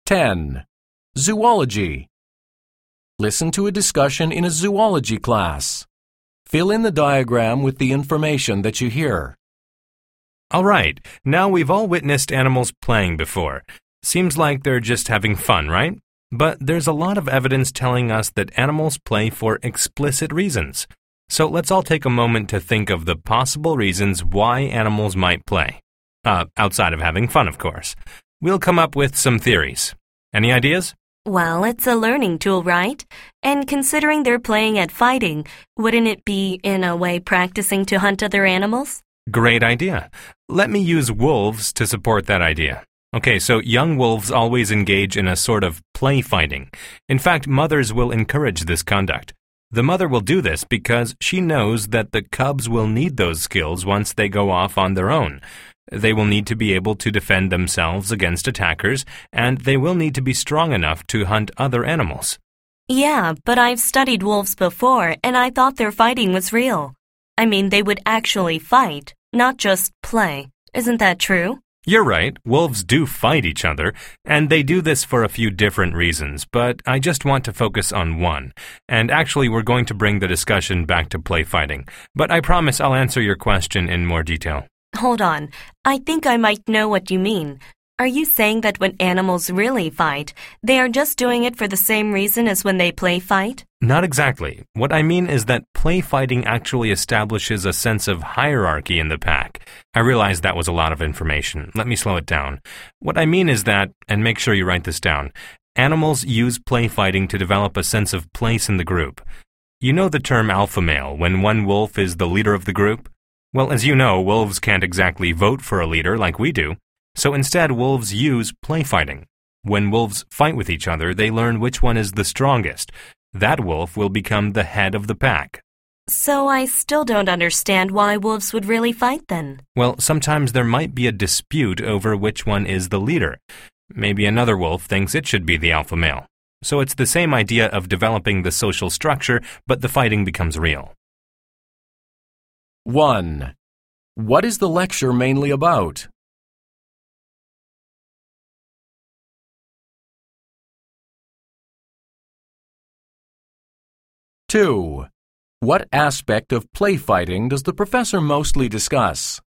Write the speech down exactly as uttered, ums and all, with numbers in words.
ten. Zoology. Listen to a discussion in a zoology class. Fill in the diagram with the information that you hear. All right, now we've all witnessed animals playing before. Seems like they're just having fun, right? But there's a lot of evidence telling us that animals play for explicit reasons. So let's all take a moment to think of the possible reasons why animals might play. Uh, outside of having fun, of course. We'll come up with some theories. Any ideas? Well, it's a learning tool, right? And considering they're playing at fighting, wouldn't it be, in a way, practicing to hunt other animals? Great idea. Let me use wolves to support that idea. Okay, so young wolves always engage in a sort of play fighting. In fact, mothers will encourage this conduct. The mother will do this because she knows that the cubs will need those skills once they go off on their own. They will need to be able to defend themselves against attackers, and they will need to be strong enough to hunt other animals. Yeah, but I've studied wolves before, and I thought their fighting was real. I mean, they would actually fight, not just play. Isn't that true? You're right, wolves do fight each other, and they do this for a few different reasons, but I just want to focus on one. And actually, we're going to bring the discussion back to play fighting, but I promise I'll answer your question in more detail. Hold on. I think I might know what you mean. Are you saying that when animals really fight, they are just doing it for the same reason as when they play fight? Not exactly. What I mean is that play fighting actually establishes a sense of hierarchy in the pack. I realize that was a lot of information. Let me slow it down. What I mean is that, and make sure you write this down, animals use play fighting to develop a sense of place in the group. You know the term alpha male, when one wolf is the leader of the group? Well, as you know, wolves can't exactly vote for a leader like we do. So instead, wolves use play fighting. When wolves fight with each other, they learn which one is the strongest. That wolf will become the head of the pack. So I still don't understand why wolves would really fight then. Well, sometimes there might be a dispute over which one is the leader. Maybe another wolf thinks it should be the alpha male. So it's the same idea of developing the social structure, but the fighting becomes real. one. What is the lecture mainly about? two. What aspect of play fighting does the professor mostly discuss?